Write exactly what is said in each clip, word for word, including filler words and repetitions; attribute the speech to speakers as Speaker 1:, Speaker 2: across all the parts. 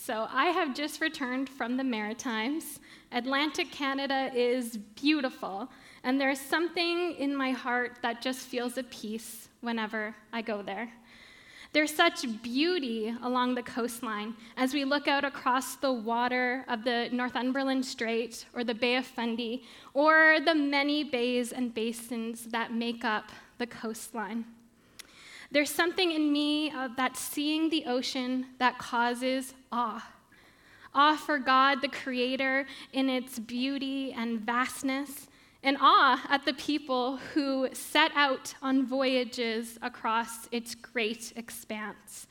Speaker 1: So I have just returned from the Maritimes. Atlantic Canada is beautiful, and there's something in my heart that just feels at peace whenever I go there. There's such beauty along the coastline as we look out across the water of the Northumberland Strait or the Bay of Fundy or the many bays and basins that make up the coastline. There's something in me uh, that's seeing the ocean that causes awe. Awe for God, the Creator, in its beauty and vastness, and awe at the people who set out on voyages across its great expanse.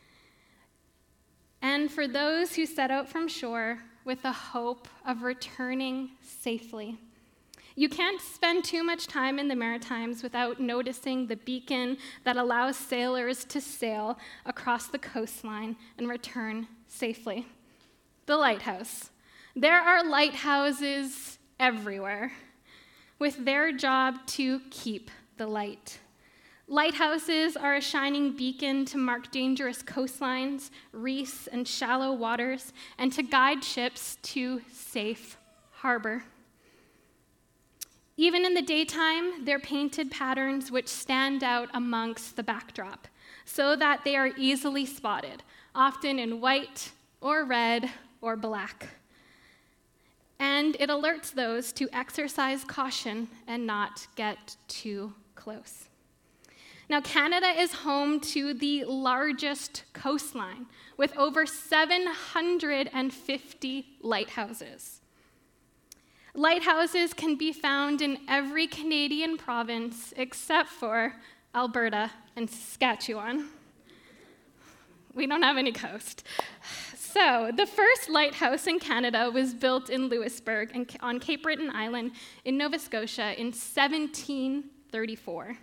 Speaker 1: And for those who set out from shore with the hope of returning safely. You can't spend too much time in the Maritimes without noticing the beacon that allows sailors to sail across the coastline and return safely. The lighthouse. There are lighthouses everywhere, with their job to keep the light. Lighthouses are a shining beacon to mark dangerous coastlines, reefs, and shallow waters, and to guide ships to safe harbor. Even in the daytime, they're painted patterns which stand out amongst the backdrop, so that they are easily spotted, often in white or red or black. And it alerts those to exercise caution and not get too close. Now, Canada is home to the largest coastline with over seven hundred fifty lighthouses. Lighthouses can be found in every Canadian province except for Alberta and Saskatchewan. We don't have any coast. So, the first lighthouse in Canada was built in Louisbourg on Cape Breton Island in Nova Scotia in seventeen thirty-four.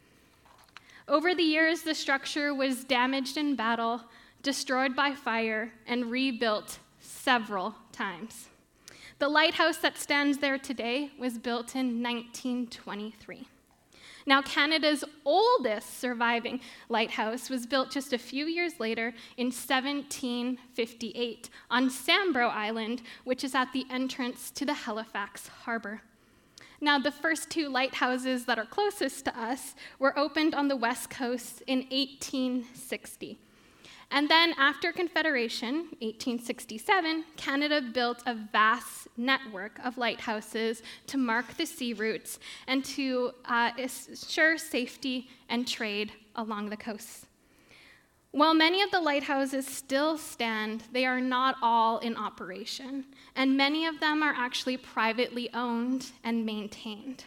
Speaker 1: Over the years, the structure was damaged in battle, destroyed by fire, and rebuilt several times. The lighthouse that stands there today was built in nineteen twenty-three. Now, Canada's oldest surviving lighthouse was built just a few years later in seventeen fifty-eight on Sambro Island, which is at the entrance to the Halifax Harbor. Now, the first two lighthouses that are closest to us were opened on the West Coast in eighteen sixty. And then after Confederation, eighteen sixty-seven, Canada built a vast network of lighthouses to mark the sea routes and to uh, ensure safety and trade along the coast. While many of the lighthouses still stand, they are not all in operation, and many of them are actually privately owned and maintained.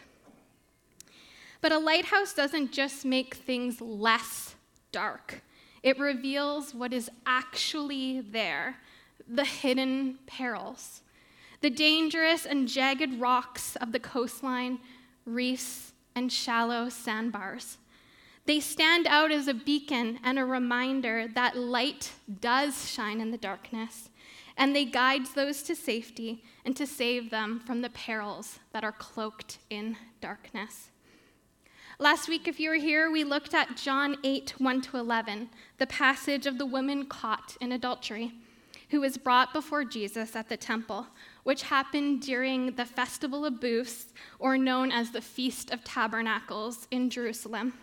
Speaker 1: But a lighthouse doesn't just make things less dark. It reveals what is actually there, the hidden perils, the dangerous and jagged rocks of the coastline, reefs, and shallow sandbars. They stand out as a beacon and a reminder that light does shine in the darkness, and they guide those to safety and to save them from the perils that are cloaked in darkness. Last week, if you were here, we looked at John eight, one to eleven, the passage of the woman caught in adultery, who was brought before Jesus at the temple, which happened during the Festival of Booths, or known as the Feast of Tabernacles in Jerusalem.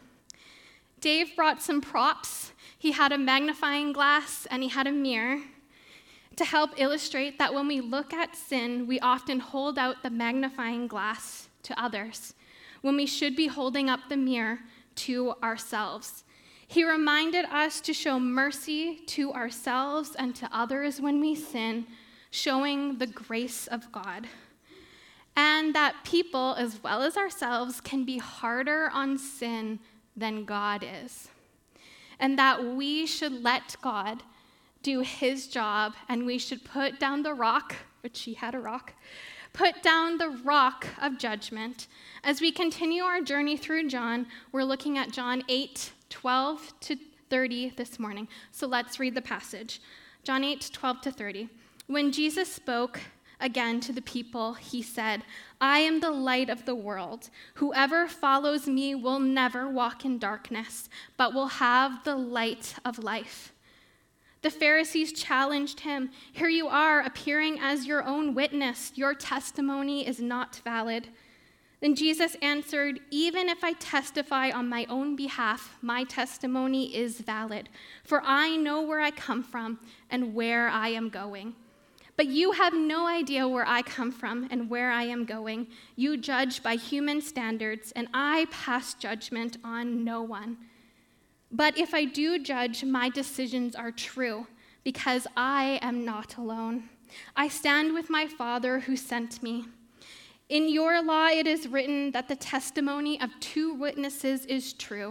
Speaker 1: Dave brought some props. He had a magnifying glass and he had a mirror to help illustrate that when we look at sin, we often hold out the magnifying glass to others, when we should be holding up the mirror to ourselves. He reminded us to show mercy to ourselves and to others when we sin, showing the grace of God. And that people, as well as ourselves, can be harder on sin than God is. And that we should let God do his job, and we should put down the rock, which he had a rock, put down the rock of judgment. As we continue our journey through John, we're looking at John eight, twelve to thirty this morning. So let's read the passage. John eight, twelve to thirty. When Jesus spoke again to the people, he said, "I am the light of the world. Whoever follows me will never walk in darkness, but will have the light of life." The Pharisees challenged him. "Here you are, appearing as your own witness. Your testimony is not valid." Then Jesus answered, "Even if I testify on my own behalf, my testimony is valid, for I know where I come from and where I am going. But you have no idea where I come from and where I am going. You judge by human standards, and I pass judgment on no one. But if I do judge, my decisions are true, because I am not alone. I stand with my Father who sent me. In your law it is written that the testimony of two witnesses is true.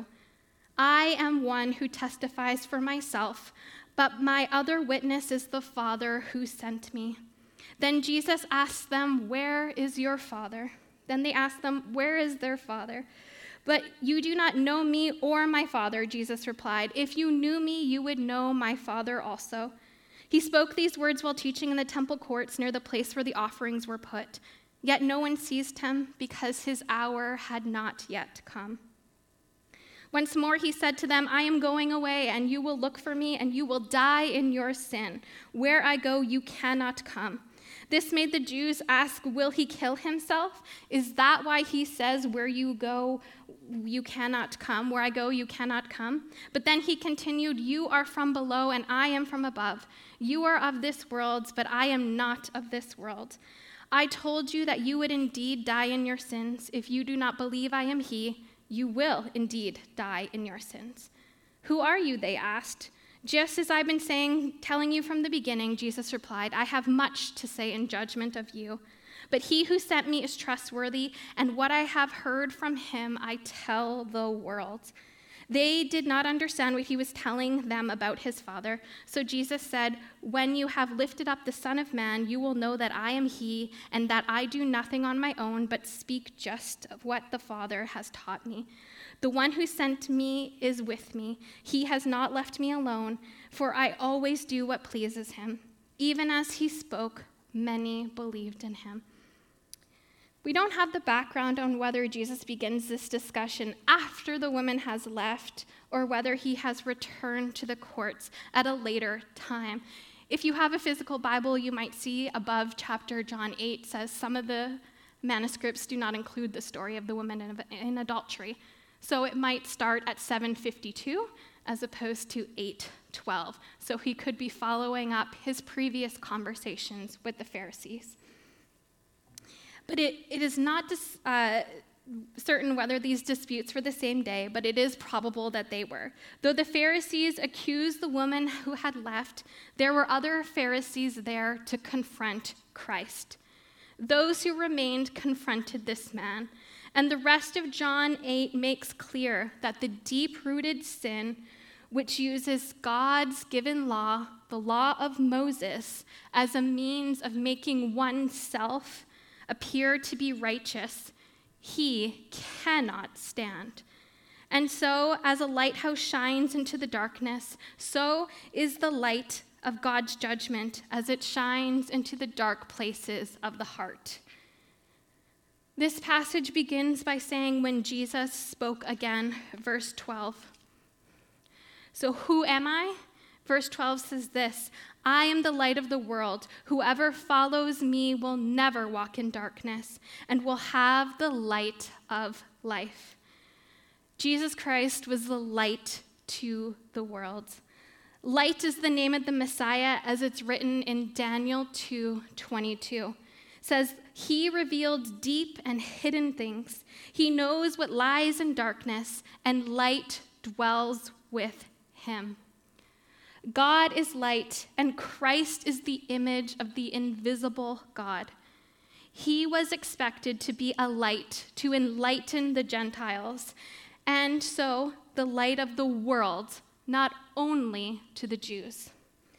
Speaker 1: I am one who testifies for myself, but my other witness is the Father who sent me." Then Jesus asked them, "Where is your Father?" Then they asked them, "Where is their Father?" "But you do not know me or my Father," Jesus replied. "If you knew me, you would know my Father also." He spoke these words while teaching in the temple courts near the place where the offerings were put. Yet no one seized him because his hour had not yet come. Once more he said to them, "I am going away, and you will look for me, and you will die in your sin. Where I go, you cannot come." This made the Jews ask, "Will he kill himself? Is that why he says, 'Where you go, you cannot come'? Where I go, you cannot come?" But then he continued, "You are from below, and I am from above. You are of this world, but I am not of this world. I told you that you would indeed die in your sins. If you do not believe I am he, you will indeed die in your sins." "Who are you?" they asked. "Just as I've been saying, telling you from the beginning," Jesus replied. "I have much to say in judgment of you. But he who sent me is trustworthy, and what I have heard from him I tell the world." They did not understand what he was telling them about his Father. So Jesus said, "When you have lifted up the Son of Man, you will know that I am he, and that I do nothing on my own, but speak just of what the Father has taught me. The one who sent me is with me. He has not left me alone, for I always do what pleases him." Even as he spoke, many believed in him. We don't have the background on whether Jesus begins this discussion after the woman has left or whether he has returned to the courts at a later time. If you have a physical Bible, you might see above chapter John eight says some of the manuscripts do not include the story of the woman in, in adultery. So it might start at seven fifty-two as opposed to eight twelve. So he could be following up his previous conversations with the Pharisees. But it, it is not dis, uh, certain whether these disputes were the same day, but it is probable that they were. Though the Pharisees accused the woman who had left, there were other Pharisees there to confront Christ. Those who remained confronted this man. And the rest of John eight makes clear that the deep-rooted sin, which uses God's given law, the law of Moses, as a means of making oneself appear to be righteous, he cannot stand. And so, as a lighthouse shines into the darkness, so is the light of God's judgment as it shines into the dark places of the heart. This passage begins by saying, "When Jesus spoke again," verse twelve. So who am I? Verse twelve says this, "I am the light of the world. Whoever follows me will never walk in darkness and will have the light of life." Jesus Christ was the light to the world. Light is the name of the Messiah as it's written in Daniel two twenty-two. It says, "He revealed deep and hidden things. He knows what lies in darkness, and light dwells with him." God is light, and Christ is the image of the invisible God. He was expected to be a light to enlighten the Gentiles, and so the light of the world, not only to the Jews.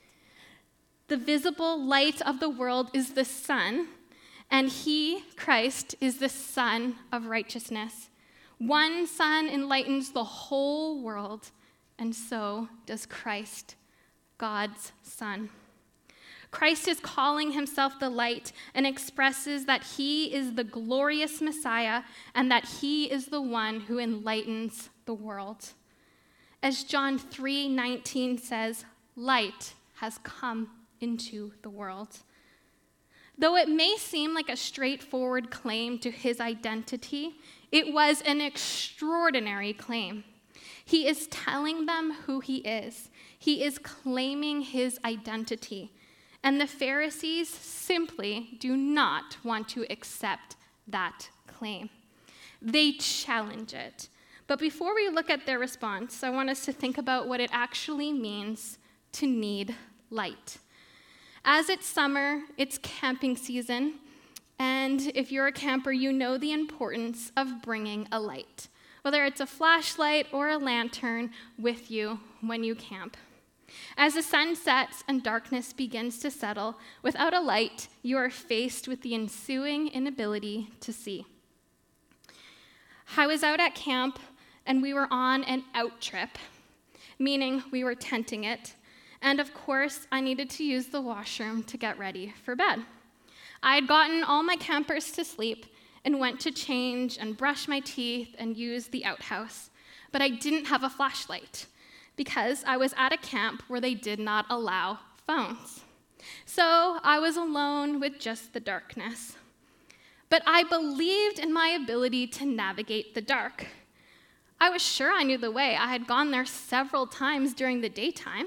Speaker 1: The visible light of the world is the sun, and he, Christ, is the Son of righteousness. One sun enlightens the whole world, and so does Christ, God's Son. Christ is calling himself the light and expresses that he is the glorious Messiah and that he is the one who enlightens the world. As John three nineteen says, "Light has come into the world. Though it may seem like a straightforward claim to his identity, it was an extraordinary claim. He is telling them who he is. He is claiming his identity. And the Pharisees simply do not want to accept that claim. They challenge it. But before we look at their response, I want us to think about what it actually means to need light. As it's summer, it's camping season, and if you're a camper, you know the importance of bringing a light, whether it's a flashlight or a lantern with you when you camp. As the sun sets and darkness begins to settle, without a light, you are faced with the ensuing inability to see. I was out at camp, and we were on an out trip, meaning we were tenting it. And of course, I needed to use the washroom to get ready for bed. I had gotten all my campers to sleep and went to change and brush my teeth and use the outhouse. But I didn't have a flashlight because I was at a camp where they did not allow phones. So I was alone with just the darkness. But I believed in my ability to navigate the dark. I was sure I knew the way. I had gone there several times during the daytime.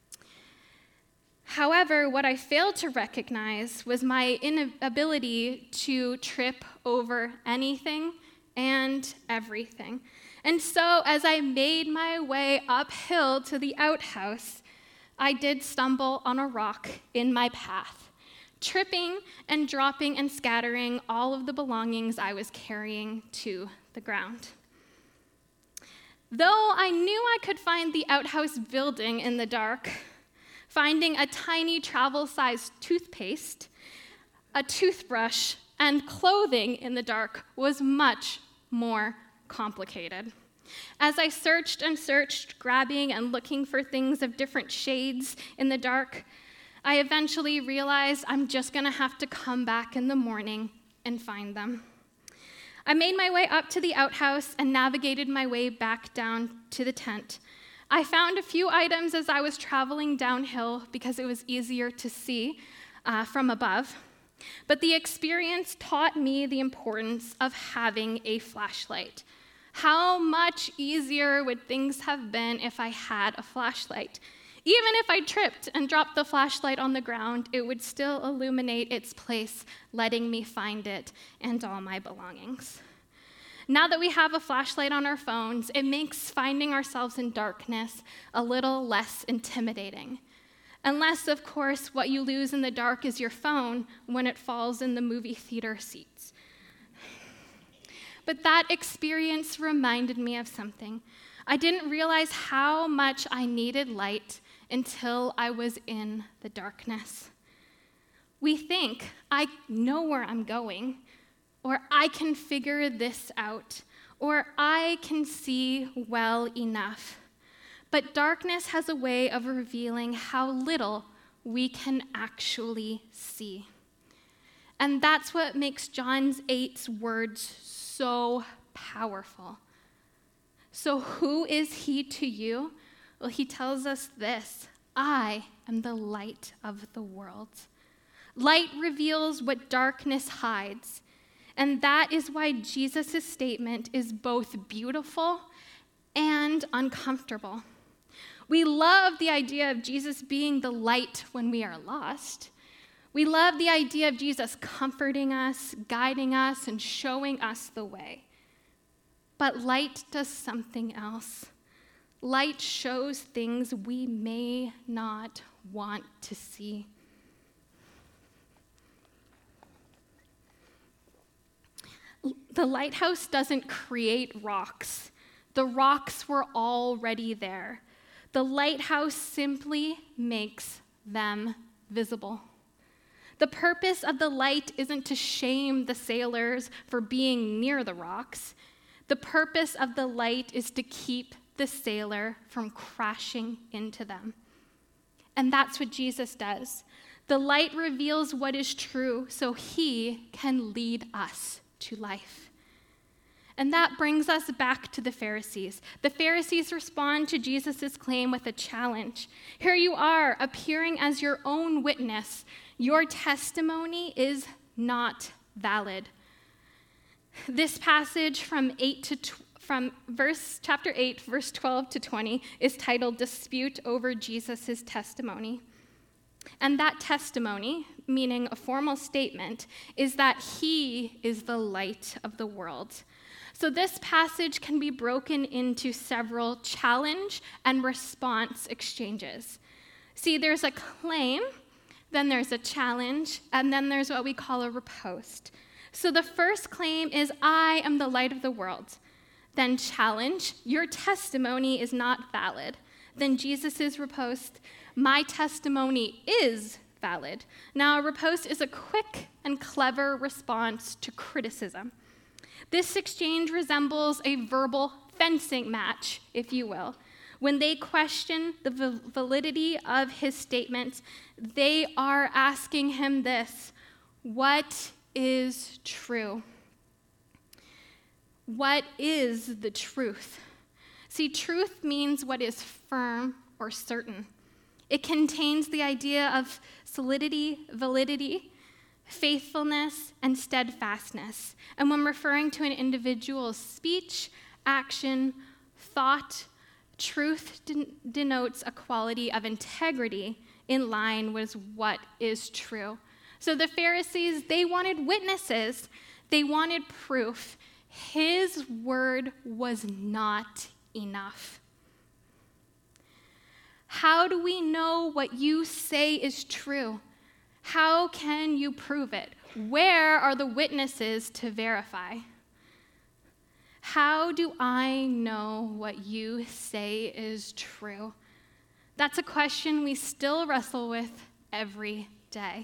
Speaker 1: However, what I failed to recognize was my inability to trip over anything and everything. And so, as I made my way uphill to the outhouse, I did stumble on a rock in my path, tripping and dropping and scattering all of the belongings I was carrying to the ground. Though I knew I could find the outhouse building in the dark, finding a tiny travel-sized toothpaste, a toothbrush, and clothing in the dark was much more complicated. As I searched and searched, grabbing and looking for things of different shades in the dark, I eventually realized I'm just going to have to come back in the morning and find them. I made my way up to the outhouse and navigated my way back down to the tent. I found a few items as I was traveling downhill because it was easier to see uh, from above. But the experience taught me the importance of having a flashlight. How much easier would things have been if I had a flashlight? Even if I tripped and dropped the flashlight on the ground, it would still illuminate its place, letting me find it and all my belongings. Now that we have a flashlight on our phones, it makes finding ourselves in darkness a little less intimidating. Unless, of course, what you lose in the dark is your phone when it falls in the movie theater seats. But that experience reminded me of something. I didn't realize how much I needed light until I was in the darkness. We think, I know where I'm going, or I can figure this out, or I can see well enough. But darkness has a way of revealing how little we can actually see. And that's what makes John eight's words so powerful. So who is he to you? Well, he tells us this: I am the light of the world. Light reveals what darkness hides. And that is why Jesus' statement is both beautiful and uncomfortable. We love the idea of Jesus being the light when we are lost. We love the idea of Jesus comforting us, guiding us, and showing us the way. But light does something else. Light shows things we may not want to see. The lighthouse doesn't create rocks. The rocks were already there. The lighthouse simply makes them visible. The purpose of the light isn't to shame the sailors for being near the rocks. The purpose of the light is to keep the sailor from crashing into them. And that's what Jesus does. The light reveals what is true so he can lead us to life. And that brings us back to the Pharisees. The Pharisees respond to Jesus' claim with a challenge. Here you are, appearing as your own witness. Your testimony is not valid. This passage from eight to tw- from verse chapter eight, verse twelve to twenty, is titled "Dispute Over Jesus' Testimony." And that testimony, meaning a formal statement, is that he is the light of the world. So this passage can be broken into several challenge and response exchanges. See, there's a claim, then there's a challenge, and then there's what we call a riposte. So the first claim is, I am the light of the world. Then challenge, your testimony is not valid. Then Jesus' riposte, my testimony is valid. Now, a riposte is a quick and clever response to criticism. This exchange resembles a verbal fencing match, if you will. When they question the validity of his statement, they are asking him this: what is true? What is the truth? See, truth means what is firm or certain. It contains the idea of solidity, validity, faithfulness, and steadfastness. And when referring to an individual's speech, action, thought, truth den- denotes a quality of integrity in line with what is true. So the Pharisees, they wanted witnesses. They wanted proof. His word was not enough. How do we know what you say is true? How can you prove it? Where are the witnesses to verify? How do I know what you say is true? That's a question we still wrestle with every day.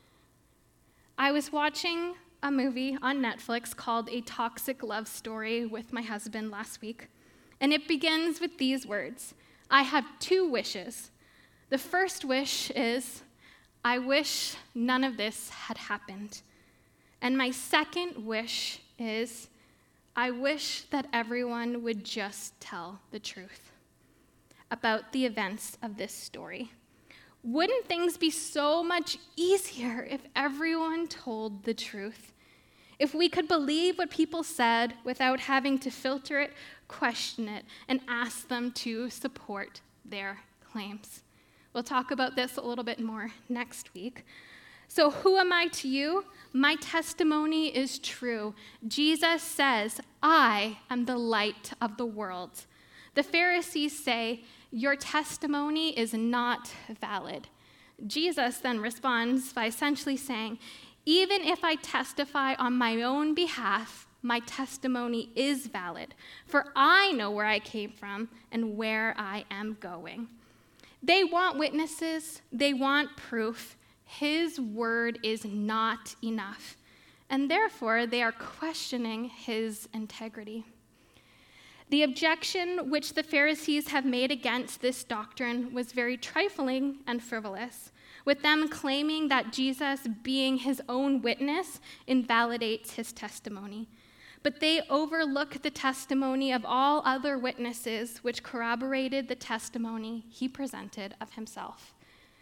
Speaker 1: I was watching a movie on Netflix called A Toxic Love Story with my husband last week, and it begins with these words: I have two wishes. The first wish is, I wish none of this had happened. And my second wish is, I wish that everyone would just tell the truth about the events of this story. Wouldn't things be so much easier if everyone told the truth? If we could believe what people said without having to filter it, question it, and ask them to support their claims. We'll talk about this a little bit more next week. So who am I to you? My testimony is true. Jesus says, I am the light of the world. The Pharisees say, your testimony is not valid. Jesus then responds by essentially saying, even if I testify on my own behalf, my testimony is valid, for I know where I came from and where I am going. They want witnesses, they want proof. His word is not enough, and therefore they are questioning his integrity. The objection which the Pharisees have made against this doctrine was very trifling and frivolous, with them claiming that Jesus, being his own witness, invalidates his testimony. But they overlook the testimony of all other witnesses which corroborated the testimony he presented of himself.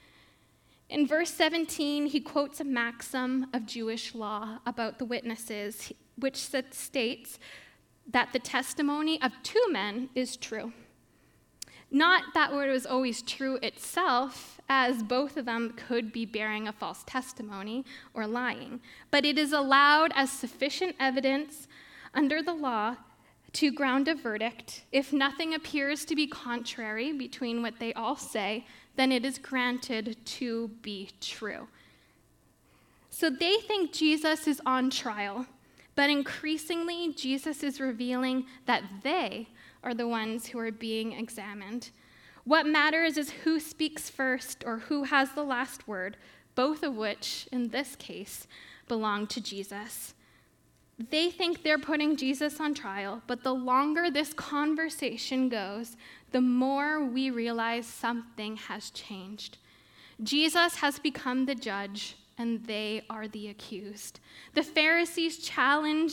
Speaker 1: In verse seventeen, he quotes a maxim of Jewish law about the witnesses, which states that the testimony of two men is true. Not that it was always true itself, as both of them could be bearing a false testimony or lying, but it is allowed as sufficient evidence under the law to ground a verdict. If nothing appears to be contrary between what they all say, then it is granted to be true. So they think Jesus is on trial, but increasingly Jesus is revealing that they are the ones who are being examined. What matters is who speaks first or who has the last word, both of which, in this case, belong to Jesus. They think they're putting Jesus on trial, but the longer this conversation goes, the more we realize something has changed. Jesus has become the judge, and they are the accused. The Pharisees challenge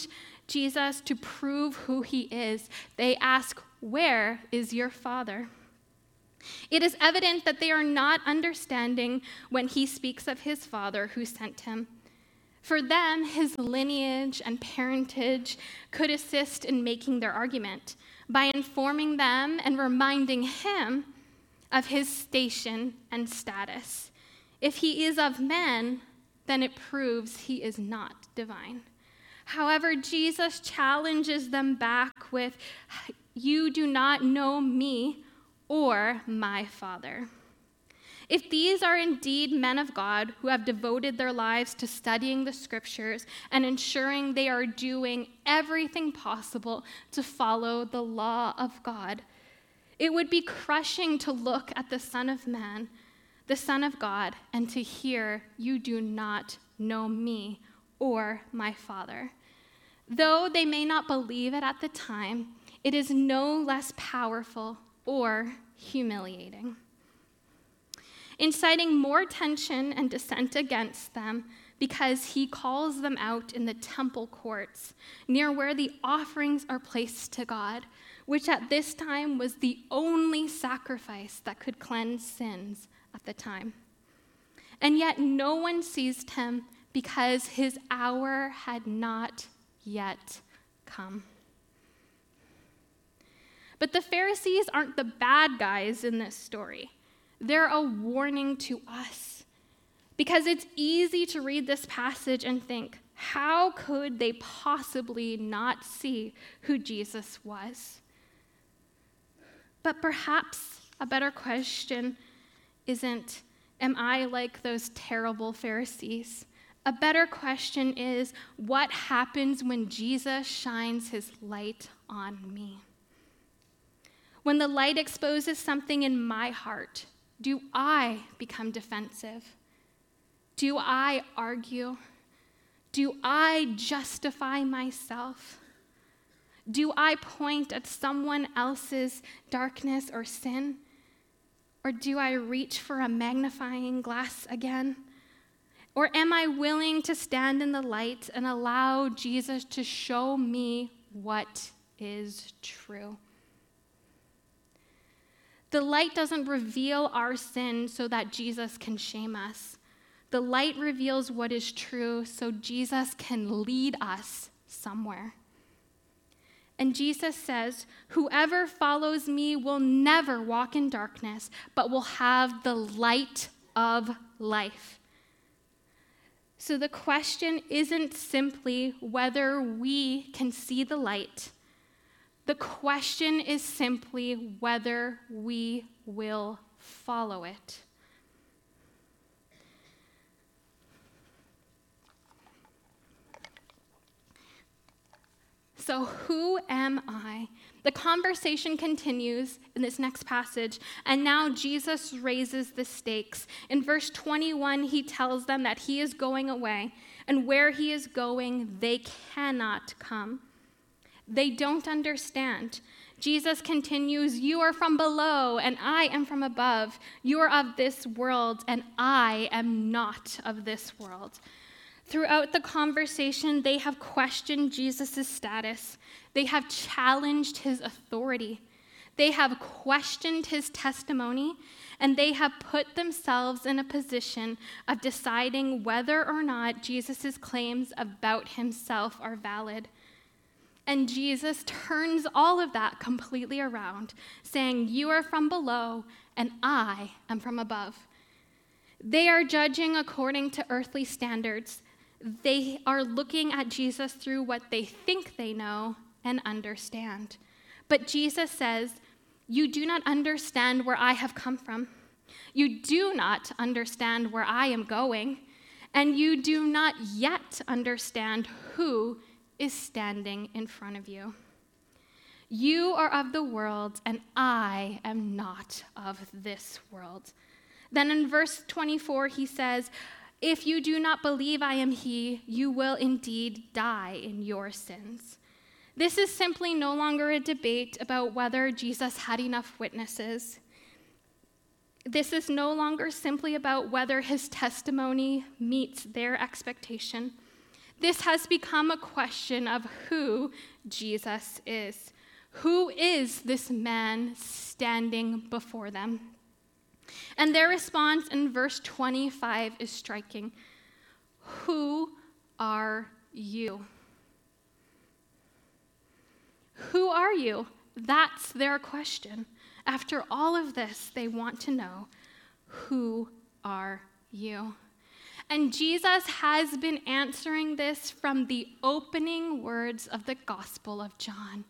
Speaker 1: Jesus, to prove who he is, they ask, "Where is your Father?" It is evident that they are not understanding when he speaks of his Father who sent him. For them, his lineage and parentage could assist in making their argument by informing them and reminding him of his station and status. If he is of men, then it proves he is not divine. However, Jesus challenges them back with, "You do not know me or my Father." If these are indeed men of God who have devoted their lives to studying the scriptures and ensuring they are doing everything possible to follow the law of God, it would be crushing to look at the Son of Man, the Son of God, and to hear, "You do not know me or my Father." Though they may not believe it at the time, it is no less powerful or humiliating, inciting more tension and dissent against them because he calls them out in the temple courts near where the offerings are placed to God, which at this time was the only sacrifice that could cleanse sins at the time. And yet no one seized him because his hour had not yet come. But the Pharisees aren't the bad guys in this story. They're a warning to us, because it's easy to read this passage and think, how could they possibly not see who Jesus was? But perhaps a better question isn't, am I like those terrible Pharisees? A better question is, what happens when Jesus shines his light on me? When the light exposes something in my heart, do I become defensive? Do I argue? Do I justify myself? Do I point at someone else's darkness or sin? Or do I reach for a magnifying glass again? Or am I willing to stand in the light and allow Jesus to show me what is true? The light doesn't reveal our sin so that Jesus can shame us. The light reveals what is true so Jesus can lead us somewhere. And Jesus says, "Whoever follows me will never walk in darkness, but will have the light of life." So the question isn't simply whether we can see the light. The question is simply whether we will follow it. So who am I? The conversation continues in this next passage, and now Jesus raises the stakes. In verse twenty-one, he tells them that he is going away, and where he is going, they cannot come. They don't understand. Jesus continues, "You are from below, and I am from above. You are of this world, and I am not of this world." Throughout the conversation, they have questioned Jesus' status. They have challenged his authority. They have questioned his testimony, and they have put themselves in a position of deciding whether or not Jesus' claims about himself are valid. And Jesus turns all of that completely around, saying, "You are from below, and I am from above." They are judging according to earthly standards. They are looking at Jesus through what they think they know and understand. But Jesus says, "You do not understand where I have come from. You do not understand where I am going, and you do not yet understand who is standing in front of you. You are of the world, and I am not of this world." Then in verse twenty-four, he says, "If you do not believe I am he, you will indeed die in your sins." This is simply no longer a debate about whether Jesus had enough witnesses. This is no longer simply about whether his testimony meets their expectation. This has become a question of who Jesus is. Who is this man standing before them? And their response in verse twenty-five is striking. Who are you? Who are you? That's their question. After all of this, they want to know, who are you? And Jesus has been answering this from the opening words of the Gospel of John.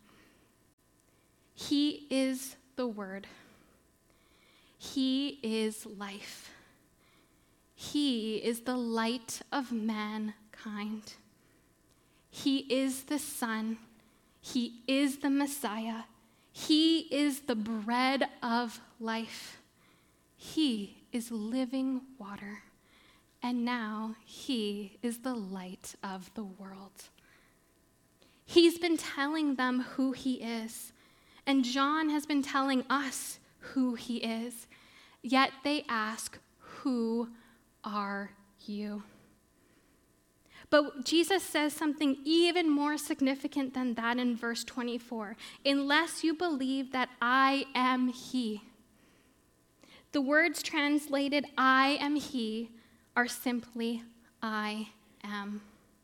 Speaker 1: He is the Word. He is life. He is the light of mankind. He is the Son. He is the Messiah. He is the bread of life. He is living water. And now he is the light of the world. He's been telling them who he is. And John has been telling us who he is. Yet they ask, who are you? But Jesus says something even more significant than that in verse twenty-four. Unless you believe that I am he. The words translated, I am he, are simply, I am.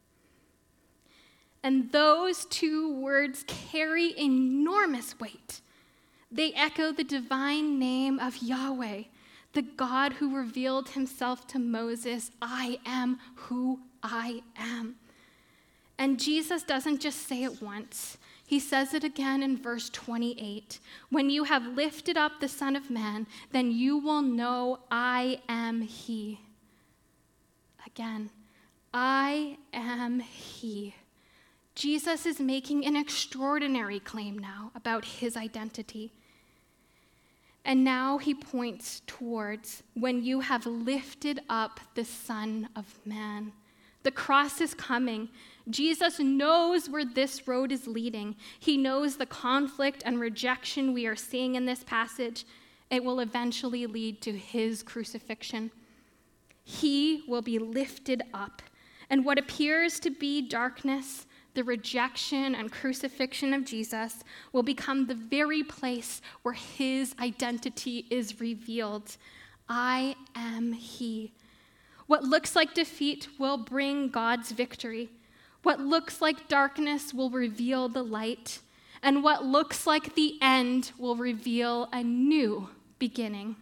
Speaker 1: And those two words carry enormous weight. They echo the divine name of Yahweh, the God who revealed himself to Moses, I am who I am. And Jesus doesn't just say it once. He says it again in verse twenty-eight. When you have lifted up the Son of Man, then you will know I am he. Again, I am he. Jesus is making an extraordinary claim now about his identity. And now he points towards when you have lifted up the Son of Man. The cross is coming. Jesus knows where this road is leading. He knows the conflict and rejection we are seeing in this passage. It will eventually lead to his crucifixion. He will be lifted up. And what appears to be darkness, the rejection and crucifixion of Jesus, will become the very place where his identity is revealed. I am he. What looks like defeat will bring God's victory. What looks like darkness will reveal the light. And what looks like the end will reveal a new beginning.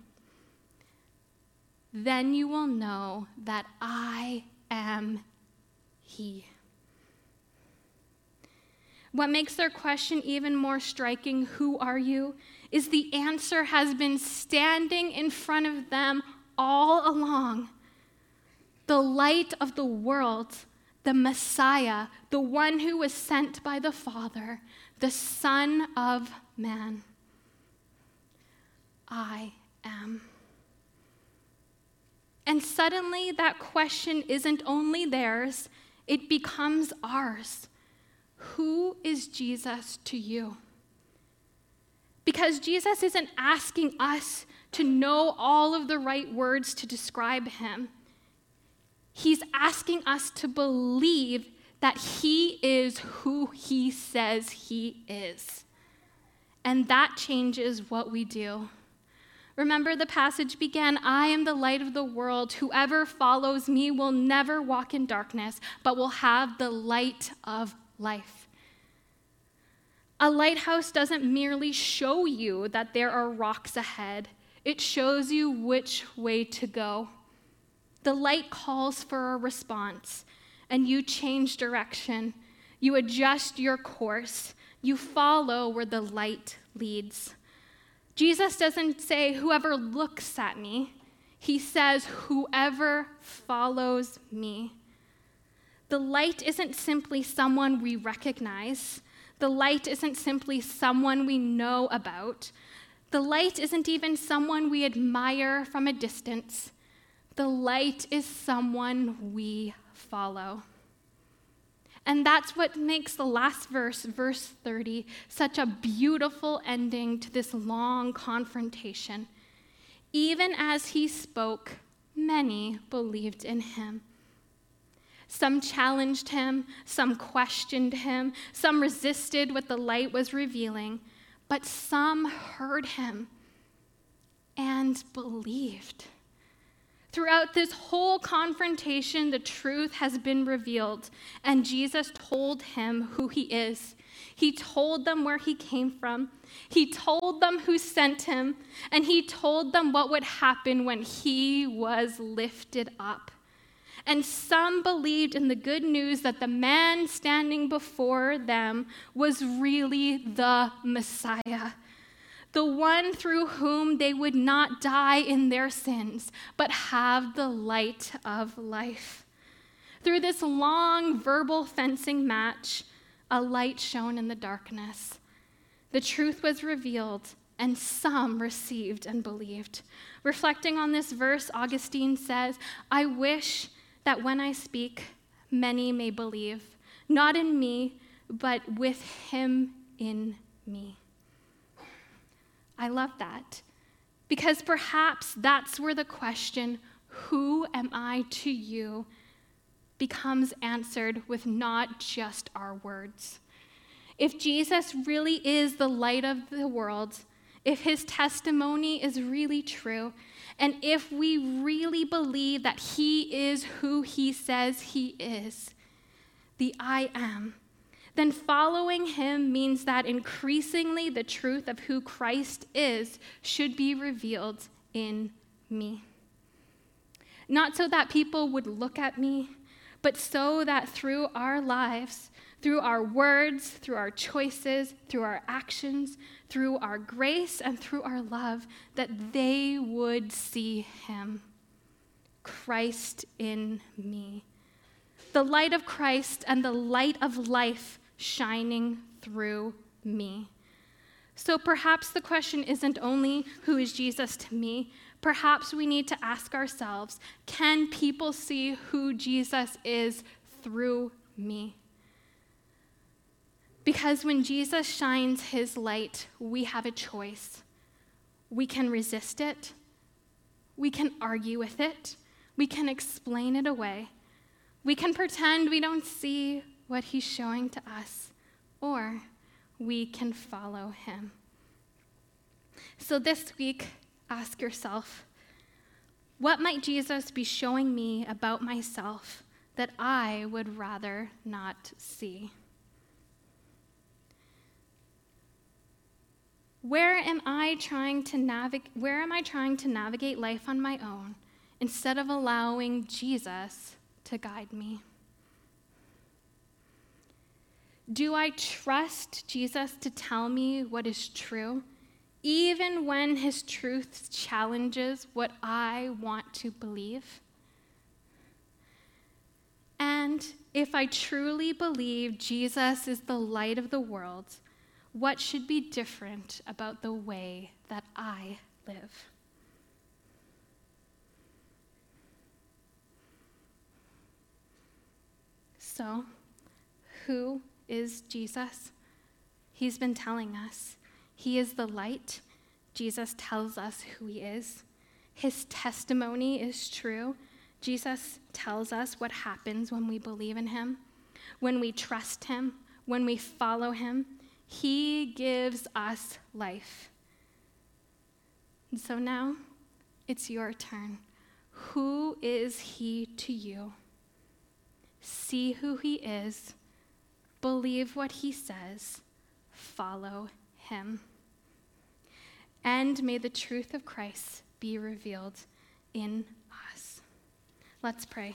Speaker 1: Then you will know that I am he. What makes their question even more striking, who are you, is the answer has been standing in front of them all along. The light of the world, the Messiah, the one who was sent by the Father, the Son of Man. I am. And suddenly that question isn't only theirs, it becomes ours. Who is Jesus to you? Because Jesus isn't asking us to know all of the right words to describe him. He's asking us to believe that he is who he says he is. And that changes what we do. Remember, the passage began, I am the light of the world. Whoever follows me will never walk in darkness, but will have the light of life. A lighthouse doesn't merely show you that there are rocks ahead. It shows you which way to go. The light calls for a response, and you change direction. You adjust your course. You follow where the light leads. Jesus doesn't say, whoever looks at me. He says, whoever follows me. The light isn't simply someone we recognize. The light isn't simply someone we know about. The light isn't even someone we admire from a distance. The light is someone we follow. And that's what makes the last verse, verse thirty, such a beautiful ending to this long confrontation. Even as he spoke, many believed in him. Some challenged him, some questioned him, some resisted what the light was revealing, but some heard him and believed. Throughout this whole confrontation, the truth has been revealed, and Jesus told him who he is. He told them where he came from. He told them who sent him, and he told them what would happen when he was lifted up. And some believed in the good news that the man standing before them was really the Messiah, the one through whom they would not die in their sins, but have the light of life. Through this long verbal fencing match, a light shone in the darkness. The truth was revealed, and some received and believed. Reflecting on this verse, Augustine says, "I wish that when I speak, many may believe, not in me, but with him in me." I love that, because perhaps that's where the question, "Who am I to you?" becomes answered with not just our words. If Jesus really is the light of the world, if his testimony is really true, and if we really believe that he is who he says he is, the I am, then following him means that increasingly the truth of who Christ is should be revealed in me. Not so that people would look at me, but so that through our lives, through our words, through our choices, through our actions, through our grace, and through our love, that they would see him, Christ in me. The light of Christ and the light of life shining through me. So perhaps the question isn't only, who is Jesus to me? Perhaps we need to ask ourselves, can people see who Jesus is through me? Because when Jesus shines his light, we have a choice. We can resist it. We can argue with it. We can explain it away. We can pretend we don't see what he's showing to us, or we can follow him. So this week, ask yourself, what might Jesus be showing me about myself that I would rather not see? Where am I trying to navigate where am I trying to navigate life on my own instead of allowing Jesus to guide me? Do I trust Jesus to tell me what is true, even when his truth challenges what I want to believe? And if I truly believe Jesus is the light of the world, what should be different about the way that I live? So, who is Jesus? He's been telling us. He is the light. Jesus tells us who he is. His testimony is true. Jesus tells us what happens when we believe in him, when we trust him, when we follow him. He gives us life. And so now, it's your turn. Who is he to you? See who he is. Believe what he says. Follow him. And may the truth of Christ be revealed in us. Let's pray.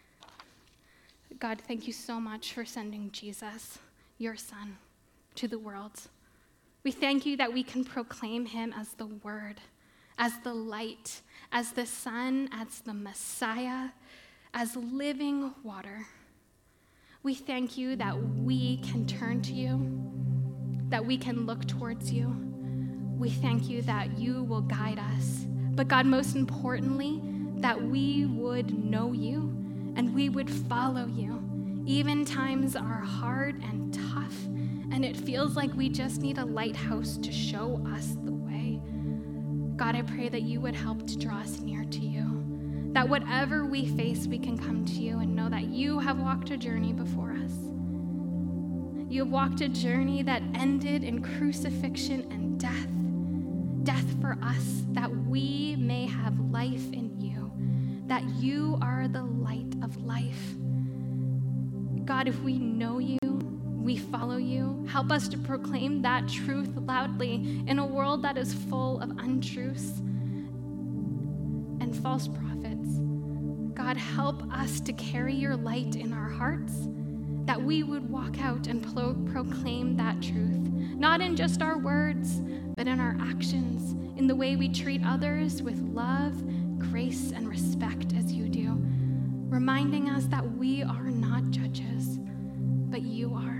Speaker 1: God, thank you so much for sending Jesus, your son, to the world. We thank you that we can proclaim him as the Word, as the light, as the Son, as the Messiah, as living water. We thank you that we can turn to you, that we can look towards you. We thank you that you will guide us. But God, most importantly, that we would know you and we would follow you. Even times are hard and tough, and it feels like we just need a lighthouse to show us the way. God, I pray that you would help to draw us near to you, that whatever we face, we can come to you and know that you have have walked a journey before us. You have walked a journey that ended in crucifixion and death. Death for us, that we may have life in you, that you are the light of life. God, if we know you, we follow you. Help us to proclaim that truth loudly in a world that is full of untruths and false prophets. God, help us to carry your light in our hearts, that we would walk out and pro- proclaim that truth, not in just our words, but in our actions, in the way we treat others with love, grace, and respect as you do, reminding us that we are not judges, but you are.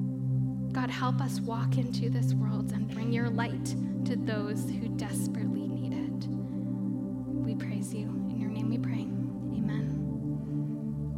Speaker 1: God, help us walk into this world and bring your light to those who desperately need it.